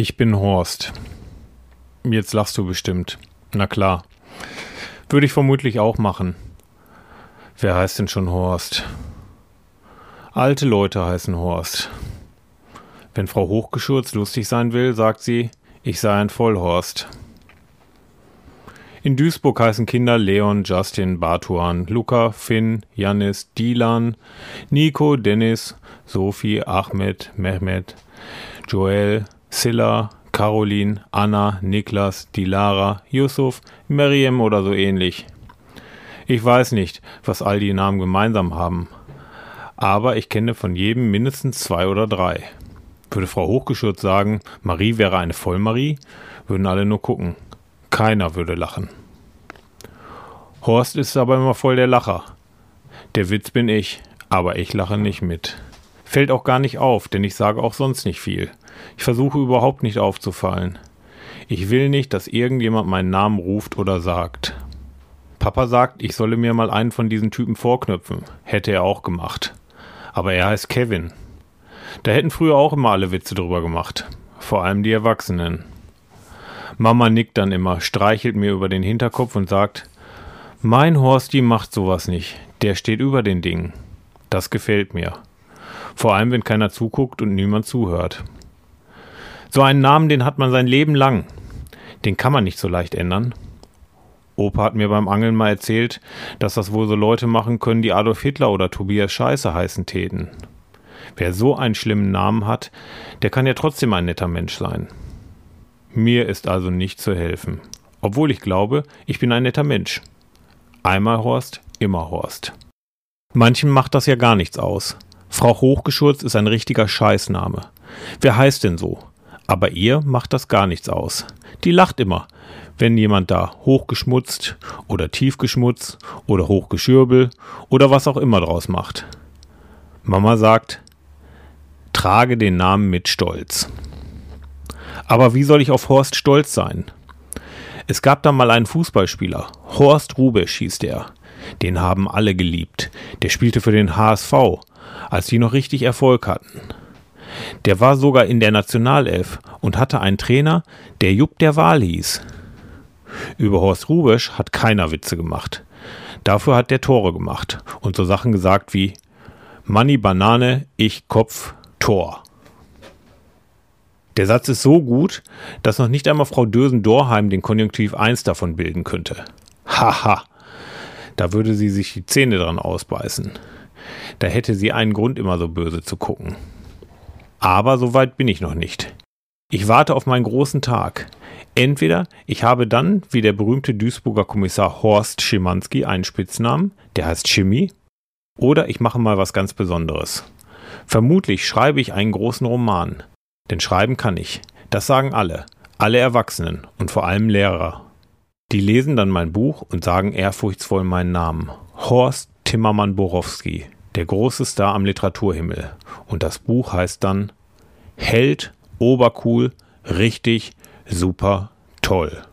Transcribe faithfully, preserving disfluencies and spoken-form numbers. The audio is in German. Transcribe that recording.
Ich bin Horst. Jetzt lachst du bestimmt. Na klar. Würde ich vermutlich auch machen. Wer heißt denn schon Horst? Alte Leute heißen Horst. Wenn Frau Hochgeschurz lustig sein will, sagt sie, ich sei ein Vollhorst. In Duisburg heißen Kinder Leon, Justin, Bartuan, Luca, Finn, Jannis, Dilan, Nico, Dennis, Sophie, Ahmed, Mehmet, Joel, Silla, Caroline, Anna, Niklas, Dilara, Yusuf, Meriem oder so ähnlich. Ich weiß nicht, was all die Namen gemeinsam haben, aber ich kenne von jedem mindestens zwei oder drei. Würde Frau Hochgeschurz sagen, Marie wäre eine Vollmarie, würden alle nur gucken. Keiner würde lachen. Horst ist aber immer voll der Lacher. Der Witz bin ich, aber ich lache nicht mit. Fällt auch gar nicht auf, denn ich sage auch sonst nicht viel. Ich versuche überhaupt nicht aufzufallen. Ich will nicht, dass irgendjemand meinen Namen ruft oder sagt. Papa sagt, ich solle mir mal einen von diesen Typen vorknöpfen. Hätte er auch gemacht. Aber er heißt Kevin. Da hätten früher auch immer alle Witze drüber gemacht. Vor allem die Erwachsenen. Mama nickt dann immer, streichelt mir über den Hinterkopf und sagt, mein Horsti macht sowas nicht. Der steht über den Dingen. Das gefällt mir. Vor allem, wenn keiner zuguckt und niemand zuhört. So einen Namen, den hat man sein Leben lang. Den kann man nicht so leicht ändern. Opa hat mir beim Angeln mal erzählt, dass das wohl so Leute machen können, die Adolf Hitler oder Tobias Scheiße heißen täten. Wer so einen schlimmen Namen hat, der kann ja trotzdem ein netter Mensch sein. Mir ist also nicht zu helfen. Obwohl ich glaube, ich bin ein netter Mensch. Einmal Horst, immer Horst. Manchen macht das ja gar nichts aus. Frau Hochgeschurz ist ein richtiger Scheißname. Wer heißt denn so? Aber ihr macht das gar nichts aus. Die lacht immer, wenn jemand da hochgeschmutzt oder tiefgeschmutzt oder hochgeschürbel oder was auch immer draus macht. Mama sagt, trage den Namen mit Stolz. Aber wie soll ich auf Horst stolz sein? Es gab da mal einen Fußballspieler, Horst Hrubesch hieß der. Den haben alle geliebt. Der spielte für den H S V, als die noch richtig Erfolg hatten. Der war sogar in der Nationalelf und hatte einen Trainer, der Jupp der Wal hieß. Über Horst Hrubesch hat keiner Witze gemacht. Dafür hat der Tore gemacht und so Sachen gesagt wie Manni Banane, ich Kopf, Tor. Der Satz ist so gut, dass noch nicht einmal Frau Dösen-Dorheim den Konjunktiv eins davon bilden könnte. Haha, da würde sie sich die Zähne dran ausbeißen. Da hätte sie einen Grund, immer so böse zu gucken. Aber so weit bin ich noch nicht. Ich warte auf meinen großen Tag. Entweder ich habe dann, wie der berühmte Duisburger Kommissar Horst Schimanski, einen Spitznamen, der heißt Schimmi, oder ich mache mal was ganz Besonderes. Vermutlich schreibe ich einen großen Roman. Denn schreiben kann ich. Das sagen alle. Alle Erwachsenen und vor allem Lehrer. Die lesen dann mein Buch und sagen ehrfurchtsvoll meinen Namen. Horst Timmermann-Borowski, der große Star am Literaturhimmel. Und das Buch heißt dann Held, Obercool, richtig, super, toll.